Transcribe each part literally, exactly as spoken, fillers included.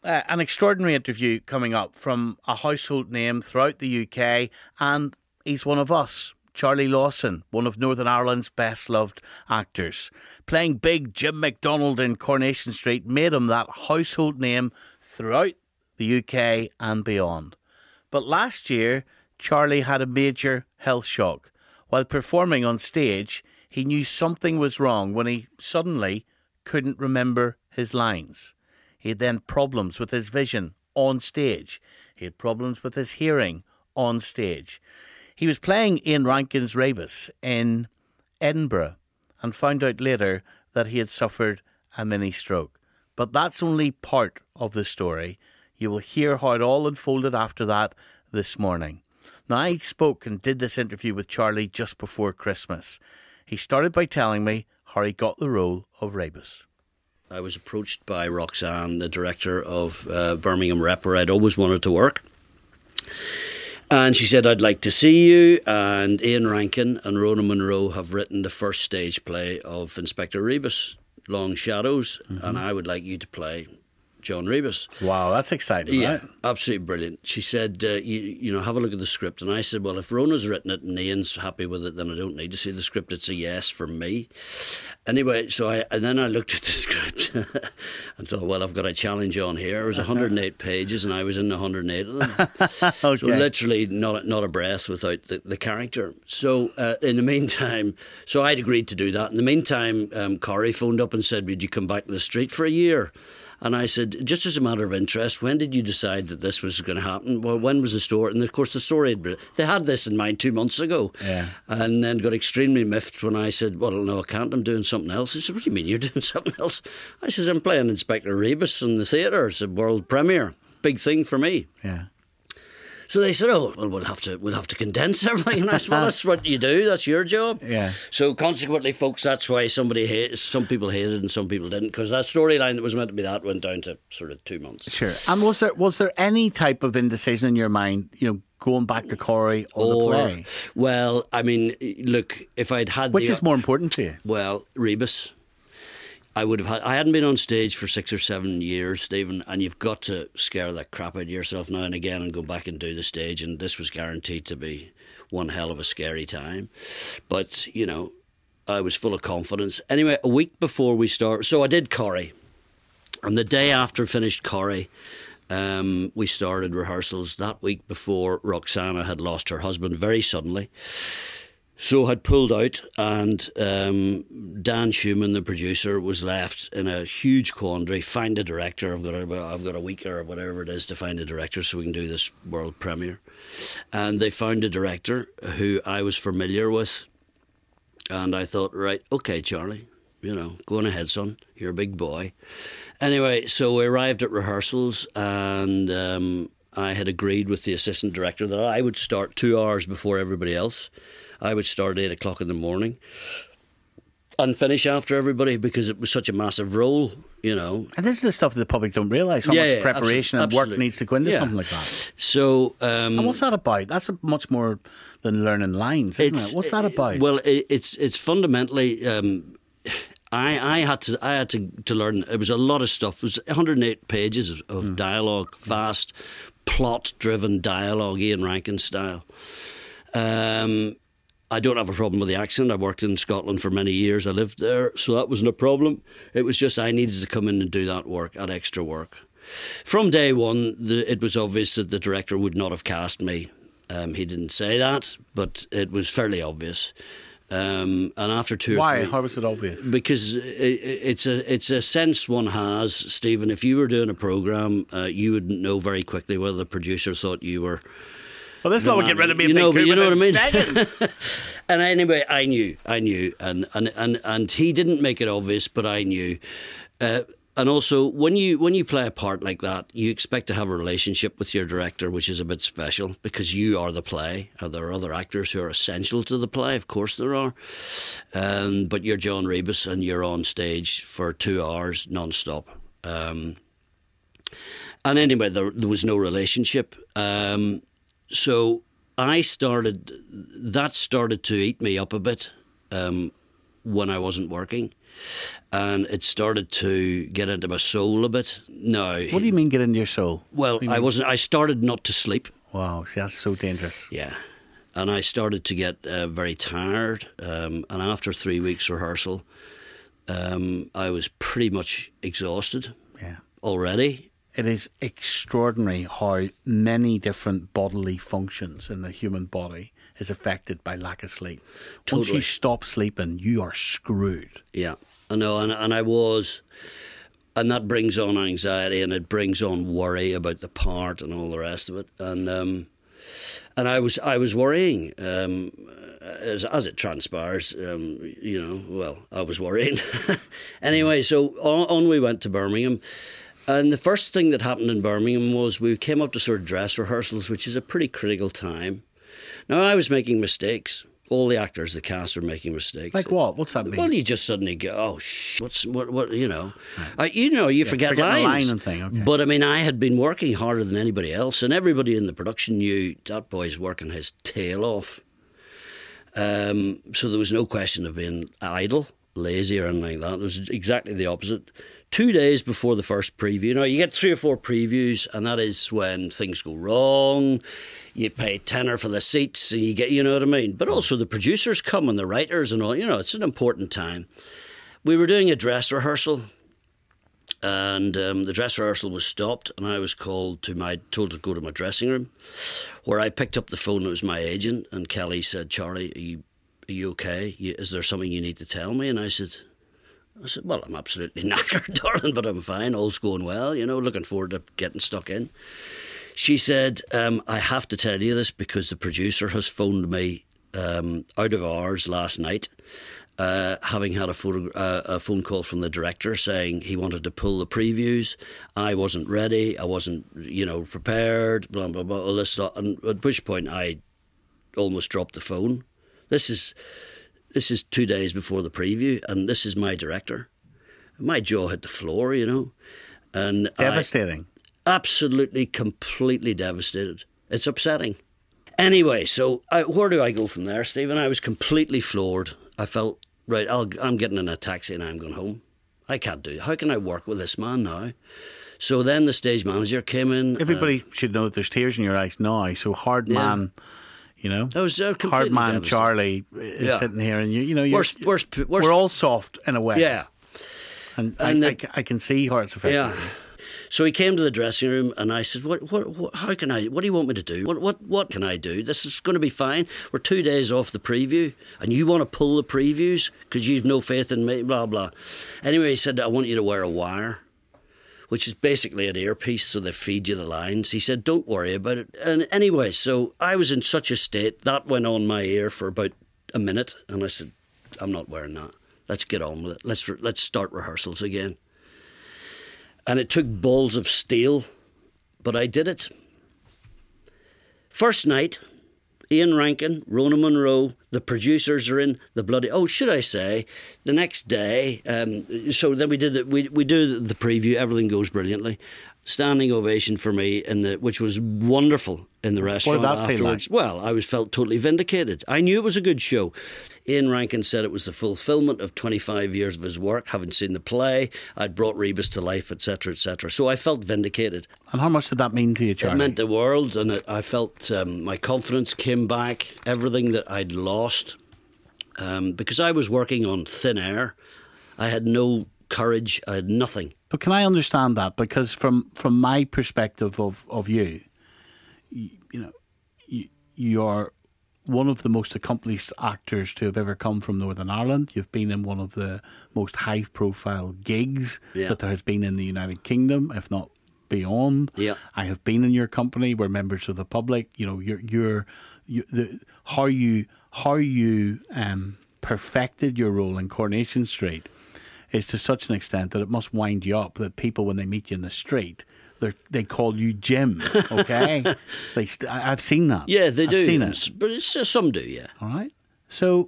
uh, an extraordinary interview coming up from a household name throughout the U K, and he's one of us. Charlie Lawson, one of Northern Ireland's best-loved actors. Playing big Jim McDonald in Coronation Street made him that household name throughout the U K and beyond. But last year, Charlie had a major health shock. While performing on stage, he knew something was wrong when he suddenly couldn't remember his lines. He had then problems with his vision on stage. He had problems with his hearing on stage. He was playing Ian Rankin's Rebus in Edinburgh and found out later that he had suffered a mini stroke. But that's only part of the story. You will hear how it all unfolded after that this morning. Now, I spoke and did this interview with Charlie just before Christmas. He started by telling me how he got the role of Rebus. I was approached by Roxanne, the director of uh, Birmingham Rep, where I'd always wanted to work. And she said, I'd like to see you. And Ian Rankin and Rona Munro have written the first stage play of Inspector Rebus, Long Shadows, mm-hmm. and I would like you to play John Rebus. Wow, that's exciting, yeah, right? Absolutely brilliant. She said, uh, you, you know, have a look at the script. And I said, well, if Rona's written it and Ian's happy with it, then I don't need to see the script. It's a yes from me. Anyway, so I and then I looked at the script and thought, well, I've got a challenge on here. It was one hundred eight pages and I was in one hundred eight of them. Okay. So literally not, not a breath without the, the character. So uh, in the meantime, so I'd agreed to do that. In the meantime, um, Corrie phoned up and said, would you come back to the street for a year? And I said, just as a matter of interest, when did you decide that this was going to happen? Well, when was the story? And of course, the story, had been, they had this in mind two months ago. Yeah. And then got extremely miffed when I said, well, no, I can't, I'm doing something else. He said, what do you mean you're doing something else? I said, I'm playing Inspector Rebus in the theatre. It's a world premiere. Big thing for me. Yeah. So they said, oh, well, we'll have to we'll have to condense everything. And I said, well, that's what you do. That's your job. Yeah. So consequently, folks, that's why somebody hates, some people hated and some people didn't, because that storyline that was meant to be that went down to sort of two months. Sure. And was there was there any type of indecision in your mind, you know, going back to Corrie or, or the play? Well, I mean, look, if I'd had Which the, is more important to you? Well, Rebus. I would have had. I hadn't been on stage for six or seven years, Stephen, and you've got to scare the crap out of yourself now and again and go back and do the stage. And this was guaranteed to be one hell of a scary time. But you know, I was full of confidence. Anyway, a week before we start, so I did Corrie, and the day after finished Corrie, um, we started rehearsals. That week before, Roxana had lost her husband very suddenly. So had pulled out, and um, Dan Schumann, the producer, was left in a huge quandary. Find a director. I've got a, I've got a week or whatever it is to find a director so we can do this world premiere. And they found a director who I was familiar with, and I thought, right, okay, Charlie, you know, go on ahead, son. You're a big boy. Anyway, so we arrived at rehearsals, and um, I had agreed with the assistant director that I would start two hours before everybody else. I would start at eight o'clock in the morning and finish after everybody because it was such a massive role, you know. And this is the stuff that the public don't realise, how yeah, much yeah, preparation absolutely, and work absolutely. needs to go into yeah. something like that. So, um, and what's that about? That's much more than learning lines, isn't it? What's that about? Well, it, it's it's fundamentally. Um, I, I had to I had to, to learn. It was a lot of stuff. It was one hundred eight pages of, of mm. dialogue, fast, plot-driven dialogue, Ian Rankin style. Um. I don't have a problem with the accent. I worked in Scotland for many years. I lived there, so that wasn't a problem. It was just I needed to come in and do that work, that extra work. From day one, the, it was obvious that the director would not have cast me. Um, he didn't say that, but it was fairly obvious. Um, and after two Why? or three... How was it obvious? Because it, it's a it's a sense one has, Stephen. If you were doing a programme, uh, you would know very quickly whether the producer thought you were... Well, this lot would get rid of me. You know, but you know what I mean. Seconds. And anyway, I knew, I knew, and, and and and he didn't make it obvious, but I knew. Uh, and also, when you when you play a part like that, you expect to have a relationship with your director, which is a bit special because you are the play. Uh, there are other actors who are essential to the play, of course there are. Um, but you're John Rebus, and you're on stage for two hours non-stop. Um, and anyway, there, there was no relationship. Um, So I started, that started to eat me up a bit. Um, when I wasn't working. And it started to get into my soul a bit. No. What do you mean get into your soul? Well, I wasn't. I started not to sleep. Wow, see, that's so dangerous. Yeah. And I started to get uh, very tired. Um, and after three weeks rehearsal, um, I was pretty much exhausted Yeah. already. It is extraordinary how many different bodily functions in the human body is affected by lack of sleep. Once Totally. you stop sleeping, you are screwed. Yeah, I know, and, and I was, and that brings on anxiety, and it brings on worry about the part and all the rest of it, and um, and I was I was worrying, um, as as it transpires, um, you know, well, I was worrying. Anyway, so on, on we went to Birmingham. And the first thing that happened in Birmingham was we came up to sort of dress rehearsals, which is a pretty critical time. Now, I was making mistakes. All the actors, the cast, were making mistakes. Like what? What's that mean? Well, you just suddenly go, oh, sh! What's what? What? You know, right. uh, you know, you yeah, forget forget lines. The line and thing. Okay. But I mean, I had been working harder than anybody else, and everybody in the production knew that boy's working his tail off. Um, so there was no question of being idle, lazy, or anything like that. It was exactly the opposite. Two days before the first preview, now you get three or four previews, and that is when things go wrong. You pay tenner for the seats, and you get, you know what I mean. But also the producers come and the writers and all. You know, it's an important time. We were doing a dress rehearsal, and um, the dress rehearsal was stopped, and I was called to my told to go to my dressing room, where I picked up the phone. It was my agent, and Kelly said, "Charlie, are you are you okay? Is there something you need to tell me?" And I said. I said, well, I'm absolutely knackered, darling, but I'm fine. All's going well, you know, looking forward to getting stuck in. She said, um, I have to tell you this because the producer has phoned me um, out of hours last night, uh, having had a, photo, uh, a phone call from the director saying he wanted to pull the previews. I wasn't ready. I wasn't, you know, prepared, blah, blah, blah, all this stuff. And at which point I almost dropped the phone. This is... This is two days before the preview, and this is my director. My jaw hit the floor, you know. And Devastating. I, absolutely, completely devastated. It's upsetting. Anyway, so I, where do I go from there, Stephen? I was completely floored. I felt, right, I'll, I'm getting in a taxi and I'm going home. I can't do it. How can I work with this man now? So then the stage manager came in. Everybody uh, should know that there's tears in your eyes now. So hard yeah. man... You know, I was uh, hard man Charlie is yeah. sitting here, and you, you know, you're, worst, worst, worst, we're all soft in a way. Yeah, and, and I, the, I, I can see how it's affecting yeah. you. So he came to the dressing room, and I said, "What? What? what how can I? What do you want me to do? What? What? What can I do? This is going to be fine. We're two days off the preview, and you want to pull the previews because you've no faith in me. Blah blah." Anyway, he said, "I want you to wear a wire." Which is basically an earpiece, so they feed you the lines. He said, don't worry about it. And anyway, so I was in such a state, that went on my ear for about a minute, and I said, I'm not wearing that. Let's get on with it. Let's re- let's start rehearsals again. And it took balls of steel, but I did it. First night, Ian Rankin, Rona Munro, the producers are in the bloody. Oh, should I say, the next day. Um, so then we did the, we we do the preview. Everything goes brilliantly. Standing ovation for me, in the which was wonderful in the restaurant what did that afterwards. Feel like? Well, I was felt totally vindicated. I knew it was a good show. Ian Rankin said it was the fulfilment of twenty-five years of his work, having seen the play. I'd brought Rebus to life, et cetera, et cetera. So I felt vindicated. And how much did that mean to you, Charlie? It meant the world, and it, I felt um, my confidence came back, everything that I'd lost. Um, because I was working on thin air. I had no courage, I had nothing. But can I understand that? Because from, from my perspective of, of you, you, you know, you, you're one of the most accomplished actors to have ever come from Northern Ireland. You've been in one of the most high-profile gigs yeah. that there has been in the United Kingdom, if not beyond. Yeah. I have been in your company. We're members of the public. You know, you're, you're, you, the, how you how you um, perfected your role in Coronation Street is to such an extent that it must wind you up that people, when they meet you in the street, they call you Jim, okay? they st- I've seen that. Yeah, they do. I've seen it. But it's, uh, some do, yeah. All right. So,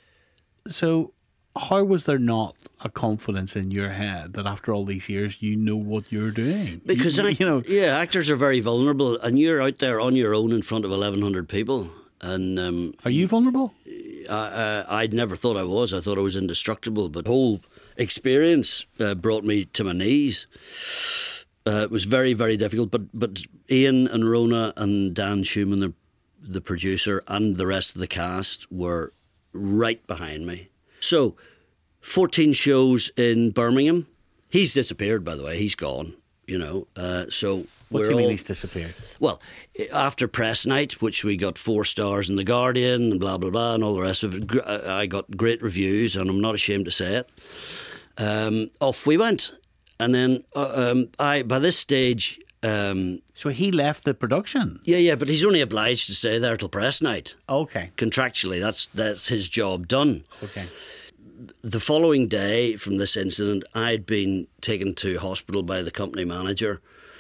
so how was there not a confidence in your head that after all these years you know what you're doing? Because, you, I, you know, yeah, actors are very vulnerable, and you're out there on your own in front of eleven hundred people. And um, are you vulnerable? uh, I'd never thought I was. I thought I was indestructible, but the whole experience uh, brought me to my knees. Uh, it was very, very difficult, but but Ian and Rona and Dan Schumann, the, the producer, and the rest of the cast were right behind me. So, fourteen shows in Birmingham. He's disappeared, by the way. He's gone, you know. Uh, so What we're do you mean all, he's disappeared? Well, after press night, which we got four stars in The Guardian and blah, blah, blah, and all the rest of it, gr- I got great reviews, and I'm not ashamed to say it. Um, off we went. And then uh, um, I, by this stage... Um, So he left the production? yeah, yeah, but he's only obliged to stay there till press night. Okay. Contractually, that's that's his job done. Okay. The following day from this incident, I'd been taken to hospital by the company manager.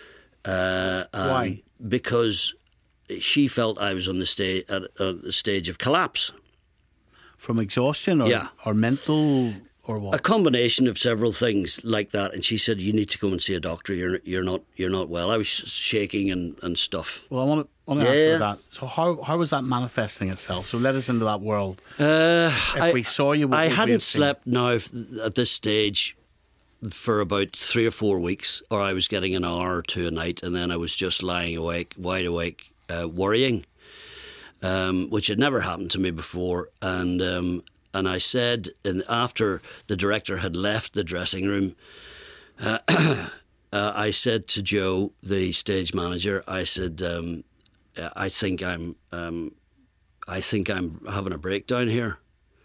Uh, Why? Because she felt I was on the stage at, at the stage of collapse. From exhaustion or, Yeah. or mental or what? A combination of several things like that, and she said, "You need to go and see a doctor. You're you're not you're not well." I was shaking and, and stuff. Well, I want to, want to Yeah. ask you that. So how how was that manifesting itself? So let us into that world. Uh, If I, we saw you, what I would we hadn't have seen? slept now f- at this stage for about three or four weeks, or I was getting an hour or two a night, and then I was just lying awake, wide awake, uh, worrying, um, which had never happened to me before. And um, and I said, and after the director had left the dressing room, uh, uh, I said to Joe, the stage manager, I said, um, I think I'm, um, I think I'm having a breakdown here.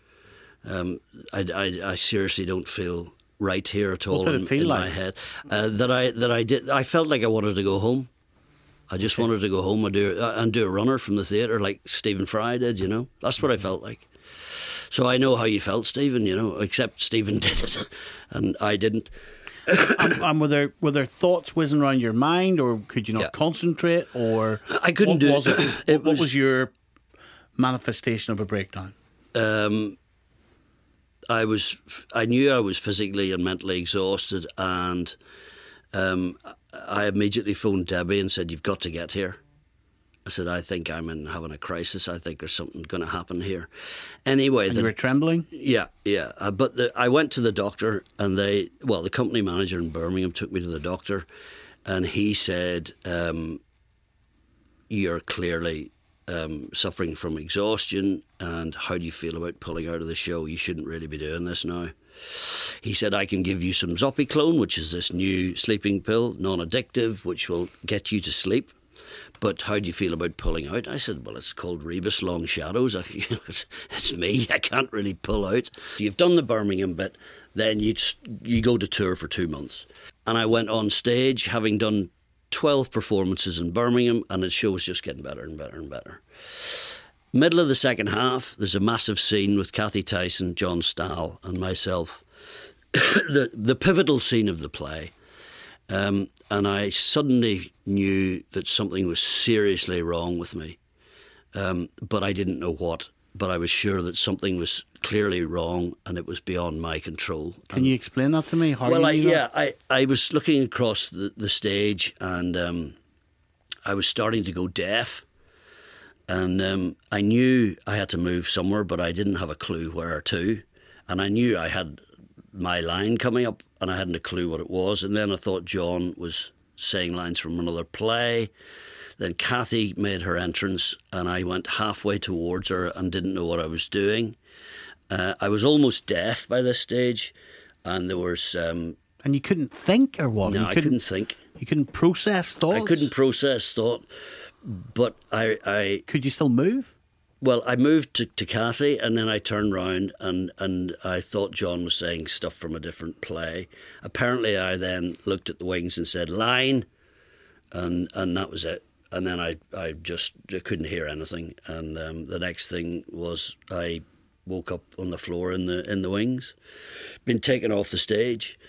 Um, I, I, I seriously don't feel right here at all What did it in, feel in like? my head. Uh, that I that I did. I felt like I wanted to go home. I just wanted to go home and do uh, and do a runner from the theatre like Stephen Fry did. You know, that's what I felt like. So I know how you felt, Stephen. You know, except Stephen did it, and I didn't. and, and were there were there thoughts whizzing around your mind, or could you not Yeah. concentrate, or I couldn't what do was it? it. what, It what was- was your manifestation of a breakdown? Um, I was, I knew I was physically and mentally exhausted, and um, I immediately phoned Debbie and said, "You've got to get here." I said, "I think I'm in having a crisis. I think there's something going to happen here." Anyway, And the, you were trembling? yeah, yeah. Uh, but the, I went to the doctor, and they, well, the company manager in Birmingham took me to the doctor, and he said, um, "You're clearly um, suffering from exhaustion, and how do you feel about pulling out of the show? You shouldn't really be doing this now." He said, "I can give you some Zopiclone, which is this new sleeping pill, non-addictive, which will get you to sleep. But how do you feel about pulling out?" I said, "Well, it's called Rebus Long Shadows. I, you know, it's, it's me. I can't really pull out." You've done the Birmingham bit, then you you go to tour for two months. And I went on stage, having done twelve performances in Birmingham, and the show was just getting better and better and better. Middle of the second half, there's a massive scene with Kathy Tyson, John Stahl, and myself. the the pivotal scene of the play. Um, and I suddenly knew that something was seriously wrong with me. Um, but I didn't know what. But I was sure that something was clearly wrong, and it was beyond my control. Can you explain that to me? How Well, you I, knew yeah, that? I, I was looking across the, the stage, and um, I was starting to go deaf. And um, I knew I had to move somewhere, but I didn't have a clue where to. And I knew I had my line coming up, and I hadn't a clue what it was. And then I thought John was saying lines from another play. Then Kathy made her entrance, and I went halfway towards her and didn't know what I was doing. Uh, I was almost deaf by this stage, and there was... Um, And you couldn't think, or what? no, you I couldn't think. You couldn't process thoughts? I couldn't process thought, but I... I Could you still move? Well, I moved to, to Kathy, and then I turned round, and, and I thought John was saying stuff from a different play. Apparently, I then looked at the wings and said, "Line," and and that was it. And then I, I just I couldn't hear anything. And um, the next thing was I woke up on the floor in the in the wings, been taken off the stage.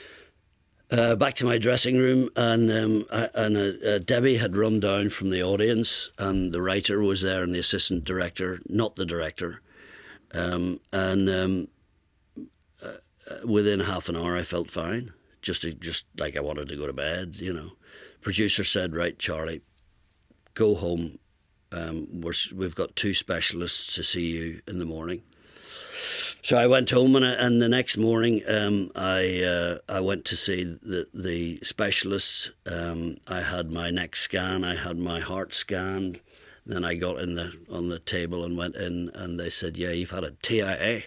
Uh, back to my dressing room, and um, I, and uh, uh, Debbie had run down from the audience, and the writer was there, and the assistant director, not the director. Um, and um, uh, within half an hour, I felt fine, just to, just like I wanted to go to bed. You know, producer said, "Right, Charlie, go home. um, we're, we've got two specialists to see you in the morning. So I went home, and, I, and the next morning um, I uh, I went to see the the specialists. Um, I had my neck scan, I had my heart scanned. Then I got in the on the table and went in, and they said, "Yeah, you've had a T I A."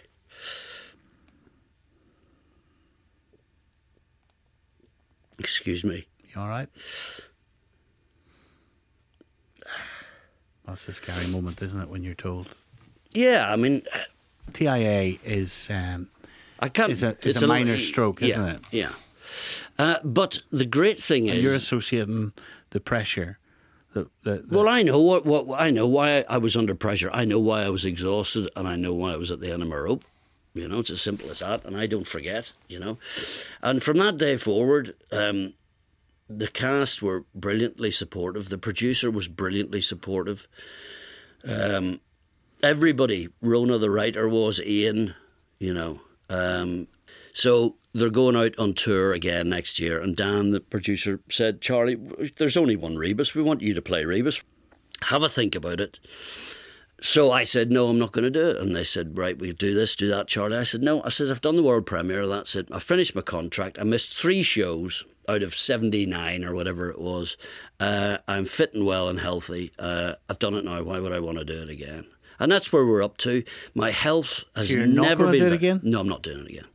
Excuse me. You all right? That's the scary moment, isn't it, when you're told? Yeah, I mean, T I A is um, I can't. is a, is it's a a minor lot- stroke, yeah, isn't it? Yeah. Uh, but the great thing And is, you're associating the pressure. The, the, the, well, I know what, what I know why I was under pressure. I know why I was exhausted, and I know why I was at the end of my rope. You know, it's as simple as that, and I don't forget. You know, and from that day forward, um, the cast were brilliantly supportive. The producer was brilliantly supportive. Um, everybody, Rona the writer was, Ian. You know, um, so they're going out on tour again next year, and Dan, the producer, said, "Charlie, there's only one Rebus. We want you to play Rebus. Have a think about it." So I said, "No, I'm not going to do it." And they said, "Right, we do this, do that, Charlie." I said, "No." I said, "I've done the world premiere. That's it. I finished my contract. I missed three shows out of seventy-nine or whatever it was. Uh, I'm fit and well and healthy. Uh, I've done it now. Why would I want to do it again?" And that's where we're up to. My health has So you're not never gonna been do it be- again? No, I'm not doing it again.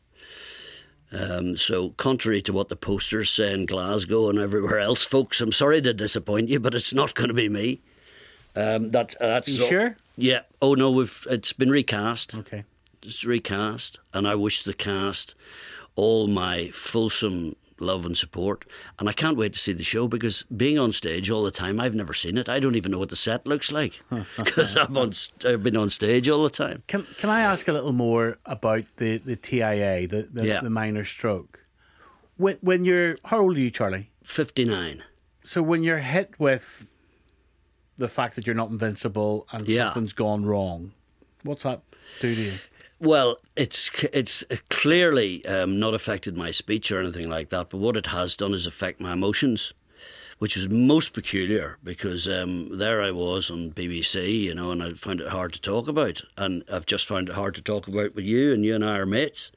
Um, so, contrary to what the posters say in Glasgow and everywhere else, folks, I'm sorry to disappoint you, but it's not going to be me. Um, that that's you sure? Yeah. Oh no, we've it's been recast. Okay. It's recast, and I wish the cast all my fulsome love and support. And I can't wait to see the show, because being on stage all the time, I've never seen it. I don't even know what the set looks like, because I'm on. I've been on stage all the time. Can Can I ask a little more about the, the T I A, the the, Yeah. the minor stroke? When when you're how old are you, Charlie? fifty-nine. So when you're hit with the fact that you're not invincible and Yeah. something's gone wrong, what's that do to you? Well, it's it's clearly um, not affected my speech or anything like that, but what it has done is affect my emotions, which is most peculiar, because um, there I was on B B C, you know, and I found it hard to talk about, and I've just found it hard to talk about with you, and you and I are mates.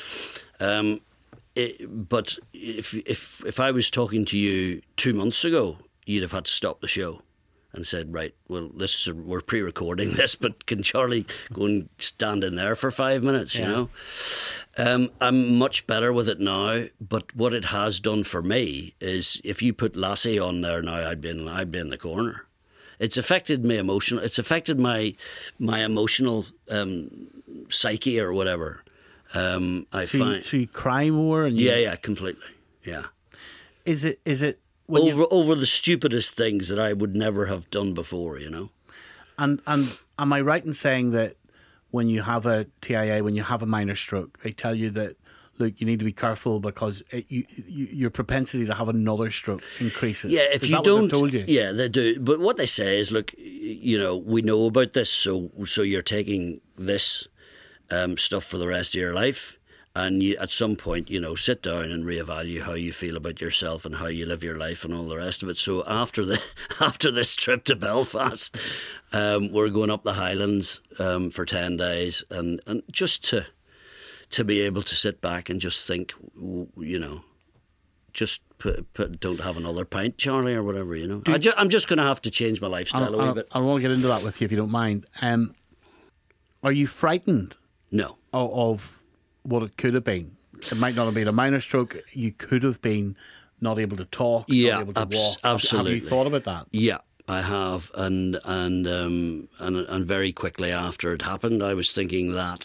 Um, it, but if if if I was talking to you two months ago, you'd have had to stop the show and said, "Right, well, this is, we're pre-recording this, but can Charlie go and stand in there for five minutes?" Yeah. You know, um, I'm much better with it now. But what it has done for me is, if you put Lassie on there now, I'd be in, I'd be in the corner. It's affected me emotional. It's affected my my emotional um, psyche or whatever. Um, I So find, you, so you cry more, and you, yeah, yeah, completely, yeah. Is it is it when you- Over over the stupidest things that I would never have done before, you know. And and am I right in saying that when you have a T I A, when you have a minor stroke, they tell you that, look, you need to be careful, because it, you, you, your propensity to have another stroke increases? Yeah, if Is you that what don't, they've told you? yeah, they do. But what they say is, look, you know, we know about this, so so you're taking this um, stuff for the rest of your life. And you, at some point, you know, sit down and reevaluate how you feel about yourself and how you live your life and all the rest of it. So after the after this trip to Belfast, um, we're going up the Highlands um, for ten days, and, and just to to be able to sit back and just think, you know, just put, put, don't have another pint, Charlie, or whatever, you know. Do- I ju- I'm just going to have to change my lifestyle I, a I, wee bit. I want to get into that with you if you don't mind. Um, are you frightened No. of, of what it could have been? It might not have been a minor stroke. You could have been not able to talk, Yeah, not able to abs- walk. Have- absolutely. Have you thought about that? Yeah, I have, and and um, and and very quickly after it happened, I was thinking that,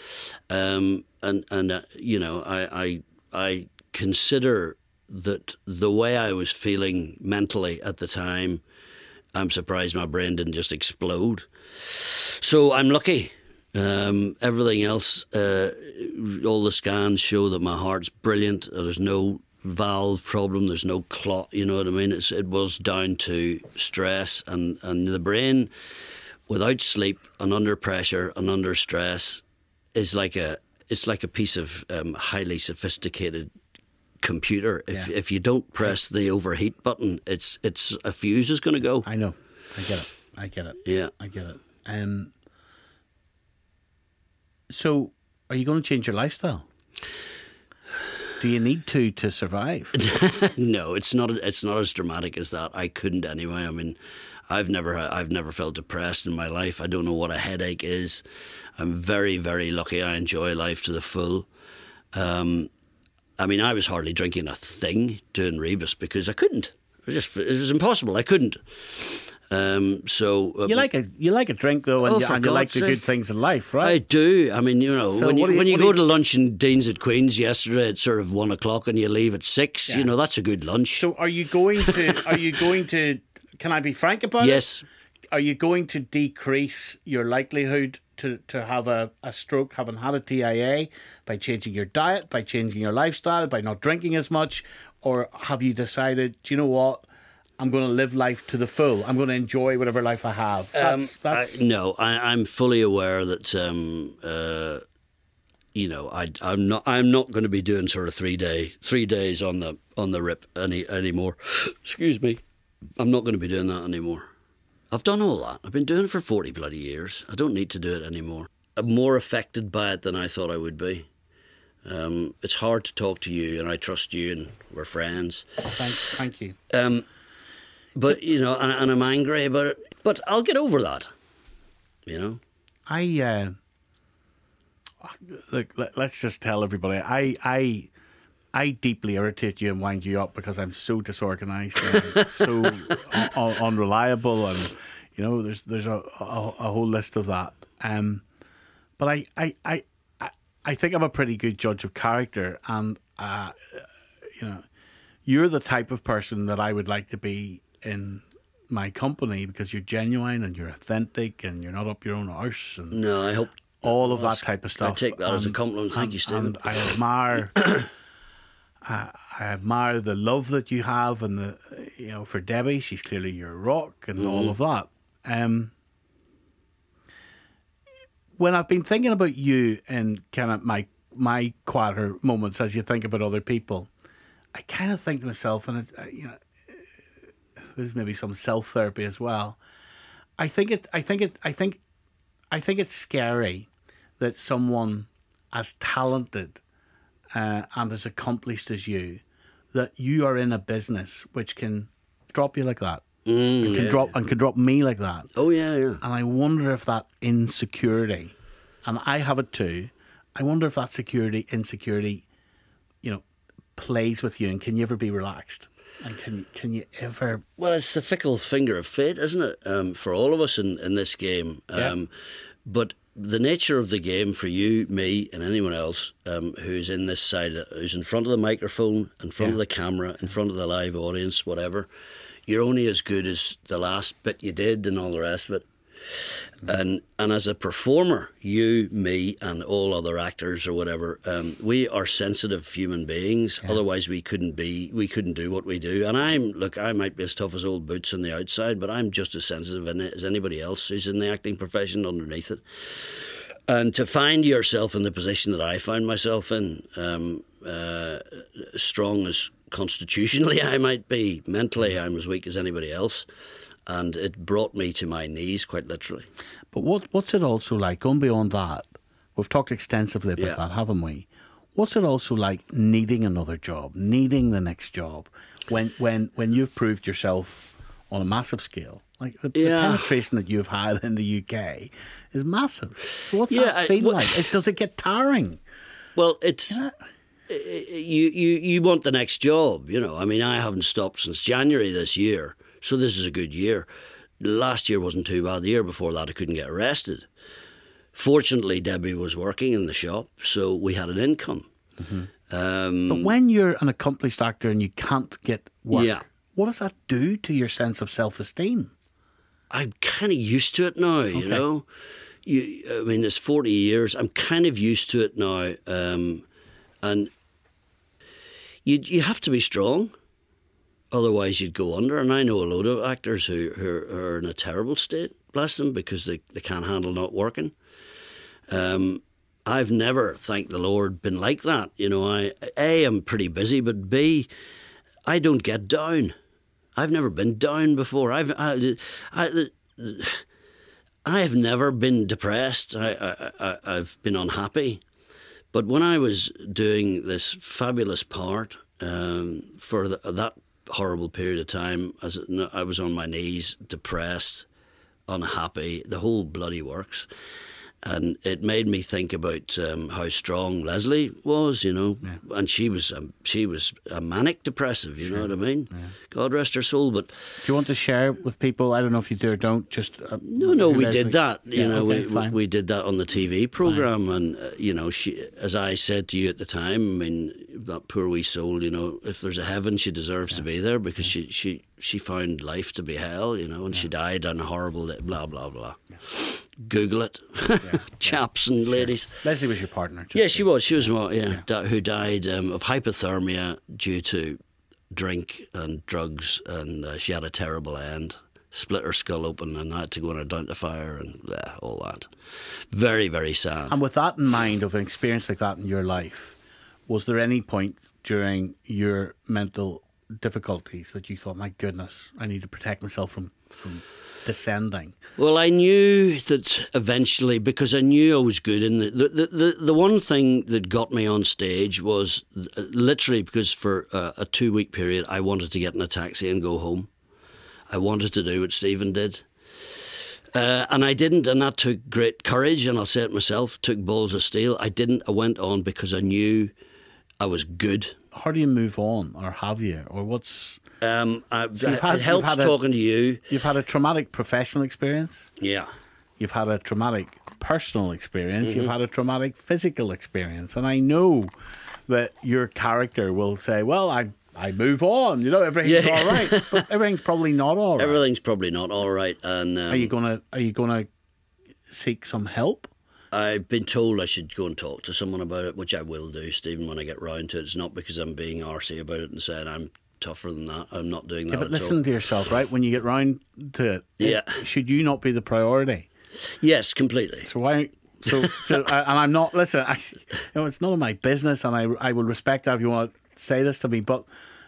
um, and and uh, you know, I, I I consider that the way I was feeling mentally at the time, I'm surprised my brain didn't just explode. So I'm lucky. Um, everything else, uh, all the scans show that my heart's brilliant. There's no valve problem. There's no clot. You know what I mean? It's, it was down to stress, and, and the brain, without sleep and under pressure and under stress, is like a it's like a piece of um, highly sophisticated computer. If Yeah. if you don't press the overheat button, it's it's a fuse is going to go. I know. I get it. I get it. Yeah. I get it. Um, so, are you going to change your lifestyle? Do you need to to survive? No, it's not. It's not as dramatic as that. I couldn't anyway. I mean, I've never, I've never felt depressed in my life. I don't know what a headache is. I'm very, very lucky. I enjoy life to the full. Um, I mean, I was hardly drinking a thing doing Rebus because I couldn't. It was just, it was impossible. I couldn't. Um, so uh, you like a you like a drink though, and, Oh, you, for and you like God's the sake. good things in life, right? I do. I mean, you know, So when you, what do you- when you what do go you- to lunch in Dean's at Queen's yesterday at sort of one o'clock and you leave at six, Yeah. you know, that's a good lunch. So, are you going to? Are you going to? Can I be frank about it? Yes. Are you going to decrease your likelihood to, to have a, a stroke, having had a T I A, by changing your diet, by changing your lifestyle, by not drinking as much? Or have you decided, do you know what? I'm going to live life to the full. I'm going to enjoy whatever life I have. That's, Um, that's I, no, I, I'm fully aware that, um, uh, you know, I, I'm not. I'm not going to be doing sort of three day, three days on the on the rip any anymore. Excuse me. I'm not going to be doing that anymore. I've done all that. I've been doing it for forty bloody years. I don't need to do it anymore. I'm more affected by it than I thought I would be. Um, it's hard to talk to you, and I trust you, and we're friends. thank, thank you. Um, but you know, and, and I'm angry about it. But I'll get over that. You know. I uh, look. Let, let's just tell everybody. I I I deeply irritate you and wind you up because I'm so disorganised, and so un- un- unreliable, and you know, there's there's a, a, a whole list of that. Um, but I I, I I I think I'm a pretty good judge of character, and uh, you know, you're the type of person that I would like to be in my company because you're genuine and you're authentic and you're not up your own arse and No, I hope all of that That's- type of stuff. I take that as a And- compliment. Thank and- you, Stephen. And I admire, I, I admire the love that you have, and the you know for Debbie, she's clearly your rock, and Mm-hmm. all of that. Um, when I've been thinking about you in kind of my my quieter moments, as you think about other people, I kind of think to myself, and it's, uh, you know, there's maybe some self therapy as well. I think it. I think it. I think. I think it's scary that someone as talented uh, and as accomplished as you, that you are in a business which can drop you like that, Mm, and can yeah. drop and can drop me like that. Oh yeah, yeah. And I wonder if that insecurity, and I have it too. I wonder if that security, insecurity, you know, plays with you, and can you ever be relaxed? And can can you ever? Well, it's the fickle finger of fate, isn't it? Um, for all of us in, in this game. Yeah. Um, but the nature of the game for you, me, and anyone else um, who's in this side, who's in front of the microphone, in front Yeah. of the camera, in front of the live audience, whatever, you're only as good as the last bit you did and all the rest of it. And and as a performer, you, me, and all other actors or whatever, um, we are sensitive human beings. Yeah. Otherwise, we couldn't be, we couldn't do what we do. And I'm look, I might be as tough as old boots on the outside, but I'm just as sensitive in it as anybody else who's in the acting profession underneath it. And to find yourself in the position that I found myself in, um, uh, strong as constitutionally I might be, mentally I'm as weak as anybody else. And it brought me to my knees, quite literally. But what what's it also like, going beyond that? We've talked extensively about Yeah. that, haven't we? What's it also like needing another job, needing the next job, when when when you've proved yourself on a massive scale? Like the, the Yeah. penetration that you've had in the U K is massive. So what's Yeah, that I- feel well- like? It, does it get tiring? Well, it's Yeah. you, you you want the next job, you know. I mean, I haven't stopped since January this year, so this is a good year. Last year wasn't too bad. The year before that, I couldn't get arrested. Fortunately, Debbie was working in the shop, so we had an income. Um, But when you're an accomplished actor and you can't get work, Yeah. what does that do to your sense of self-esteem? I'm kind of used to it now, you Okay. know. You, I mean, it's forty years. I'm kind of used to it now, um, and you you have to be strong, otherwise you'd go under. And I know a load of actors who, who are in a terrible state, bless them, because they, they can't handle not working. Um, I've never, thank the Lord, been like that. You know, I A, I'm pretty busy, but B, I don't get down. I've never been down before. I've I, I, I have never been depressed. I, I, I, I've been unhappy. But when I was doing this fabulous part um, for the, that horrible period of time, as it, I was on my knees, depressed, unhappy, the whole bloody works. And it made me think about um, how strong Leslie was, you know, yeah. and she was um, she was a manic depressive, you sure. know what I mean? Yeah. God rest her soul. But do you want to share with people? I don't know if you do or don't. Just uh, no, no, we Leslie? did that. You yeah, know, okay, we, fine. we did that on the T V program, fine. and uh, you know, she, as I said to you at the time, I mean, that poor wee soul. You know, if there's a heaven, she deserves yeah. to be there because yeah. she she she found life to be hell. You know, and yeah. she died on a horrible blah blah blah. Yeah. Google it, yeah, chaps yeah. and ladies. Sure. Leslie was your partner. Yeah, she was. She was yeah, yeah, yeah. who died um, of hypothermia due to drink and drugs, and uh, she had a terrible end. Split her skull open and had to go on a identifier and yeah, all that. Very, very sad. And with that in mind, of an experience like that in your life, was there any point during your mental difficulties that you thought, my goodness, I need to protect myself from... from descending? Well, I knew that eventually, because I knew I was good in the the, the, the one thing that got me on stage was literally because for a, a two week period I wanted to get in a taxi and go home. I wanted to do what Stephen did. Uh, and I didn't, and that took great courage, and I'll say it myself, took balls of steel. I didn't, I went on because I knew I was good. How do you move on, or have you, or what's... Um, I, so had, it helps talking a, to you. You've had a traumatic professional experience. Yeah. You've had a traumatic personal experience. Mm-hmm. You've had a traumatic physical experience. And I know that your character will say, well, I I move on. You know, everything's yeah. all right. But everything's probably not all right. Everything's probably not all right. And um, Are you gonna Are you gonna seek some help? I've been told I should go and talk to someone about it, which I will do, Stephen, when I get round to it. It's not because I'm being arsey about it and saying I'm tougher than that. I'm not doing that. Yeah, but at listen all. to yourself, right? When you get round to it, yeah. should you not be the priority? Yes, completely. So why? So, so uh, and I'm not. Listen, I, you know, it's none of my business, and I I will respect that if you want to say this to me, but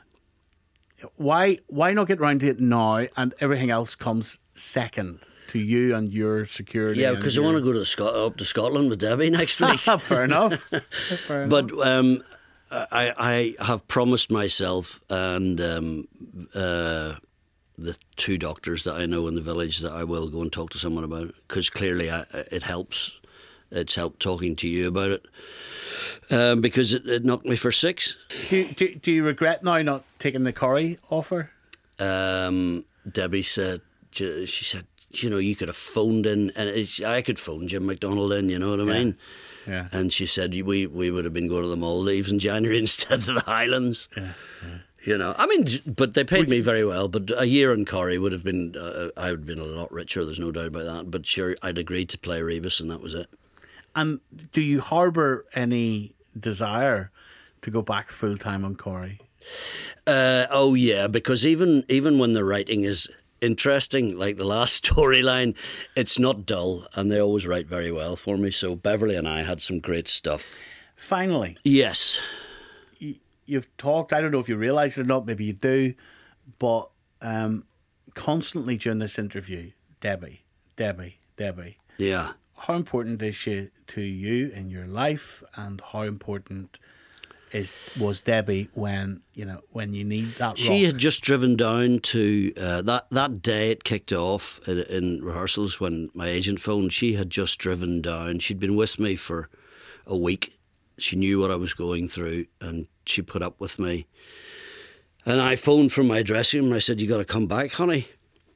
why why not get round to it now, and everything else comes second to you and your security? Yeah, because I want to go to Scot- up to Scotland with Debbie next week. Fair enough. Fair enough. But um, I, I have promised myself and um, uh, the two doctors that I know in the village that I will go and talk to someone about it, because clearly I, it helps. It's helped talking to you about it, um, because it, it knocked me for six. Do, do, do you regret now not taking the Corrie offer? Um, Debbie said, she said, you know, you could have phoned in, and it's, I could phone Jim McDonald in, you know what I yeah. mean? Yeah. And she said we, we would have been going to the Maldives in January instead of the Highlands. Yeah, yeah. You know, I mean, but they paid would me you, very well. But a year in Corrie would have been, uh, I would have been a lot richer. There's no doubt about that. But sure, I'd agreed to play Rebus, and that was it. And do you harbour any desire to go back full time on Corrie? Uh, oh yeah, because even even when the writing is interesting, like the last storyline, it's not dull, and they always write very well for me. So Beverly and I had some great stuff. Finally, yes, you've talked, I don't know if you realise it or not, maybe you do, but um, constantly during this interview, Debbie, Debbie, Debbie. Yeah. How important is she to you in your life, and how important is was Debbie when you know when you need that rock? She had just driven down to uh, that that day it kicked off in, in rehearsals when my agent phoned. She had just driven down. She'd been with me for a week. She knew what I was going through, and she put up with me. And I phoned from my dressing room and I said, "You got to come back, honey."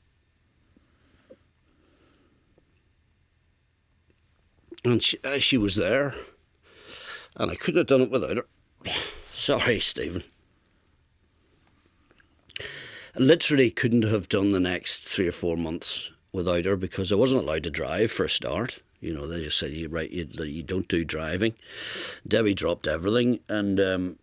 And she, uh, she was there, and I couldn't have done it without her. Sorry, Stephen. I literally couldn't have done the next three or four months without her, because I wasn't allowed to drive for a start. You know, they just said, you right, you, you don't do driving. Debbie dropped everything, and um,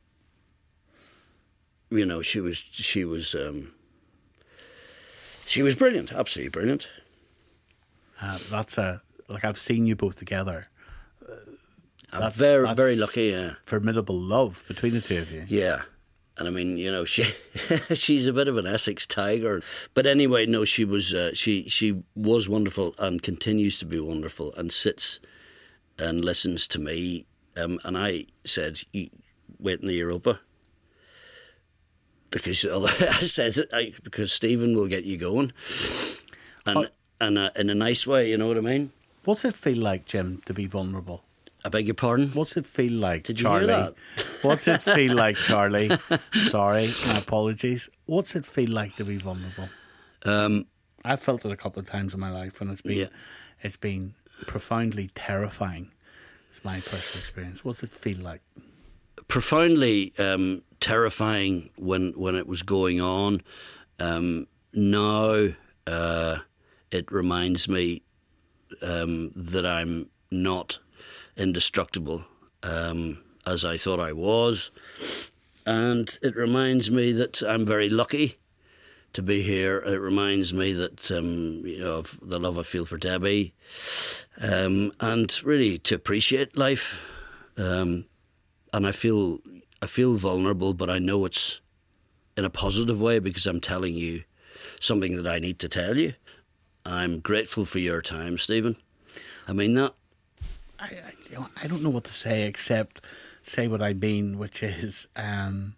you know, she was she was um, she was brilliant, absolutely brilliant. Uh, that's a like I've seen you both together. I'm very, very lucky, yeah. Formidable love between the two of you. Yeah. And I mean, you know, she she's a bit of an Essex tiger. But anyway, no, she was uh, she she was wonderful and continues to be wonderful and sits and listens to me. Um, and I said, wait in the Europa. Because I said, I, because Stephen will get you going. And, oh. and uh, in a nice way, you know what I mean? What's it feel like, Jim, to be vulnerable? I beg your pardon? What's it feel like, Did you Charlie? hear that? What's it feel like, Charlie? Sorry, my apologies. What's it feel like to be vulnerable? Um, I've felt it a couple of times in my life, and it's been, yeah. it's been profoundly terrifying. It's my personal experience. What's it feel like? Profoundly um, terrifying when when it was going on. Um, now uh, it reminds me um, that I'm not indestructible um, as I thought I was, and it reminds me that I'm very lucky to be here. It reminds me that um, you know, of the love I feel for Debbie, um, and really to appreciate life. Um, and I feel I feel vulnerable, but I know it's in a positive way because I'm telling you something that I need to tell you. I'm grateful for your time, Stephen. I mean that. I, I, you know, I don't know what to say except say what I mean, which is um,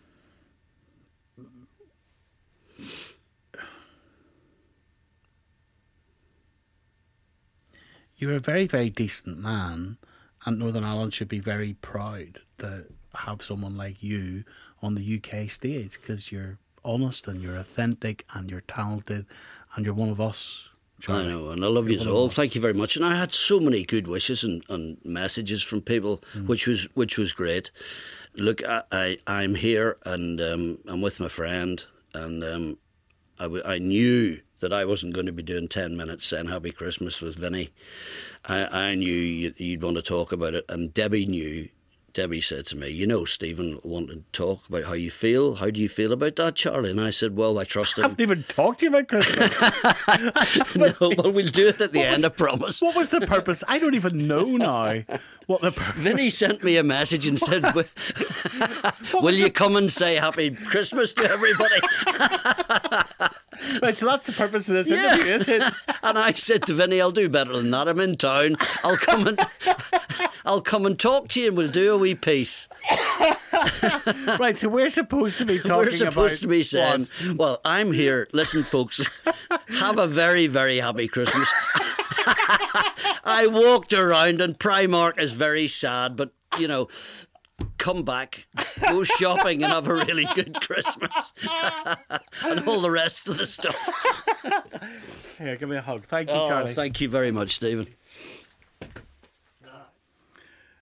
you're a very, very decent man, and Northern Ireland should be very proud to have someone like you on the U K stage because you're honest and you're authentic and you're talented and you're one of us. Charlie. I know, and I love you all. Thank you very much. And I had so many good wishes and, and messages from people, mm. which was which was great. Look, I, I I'm here, and um, I'm with my friend, and um, I, w- I knew that I wasn't going to be doing ten minutes saying Happy Christmas with Vinny. I, I knew you, you'd want to talk about it, and Debbie knew. Debbie said to me, you know, Stephen wanted to talk about how you feel. How do you feel about that, Charlie? And I said, well, I trust him. I haven't even talked to you about Christmas. No, well, we'll do it at the what end, was, I promise. What was the purpose? I don't even know now what the purpose. Vinny sent me a message and said, will, will you come and say Happy Christmas to everybody? Right, so that's the purpose of this yeah. interview, is it? And I said to Vinny, I'll do better than that. I'm in town. I'll come and I'll come and talk to you, and we'll do a wee piece. Right, so we're supposed to be talking about... We're supposed about to be saying, what? well, I'm here. Listen, folks, have a very, very happy Christmas. I walked around, and Primark is very sad, but, you know... Come back, go shopping and have a really good Christmas. And all the rest of the stuff. Here, give me a hug. Thank you, Oh, Charlie. thank you very much, Stephen.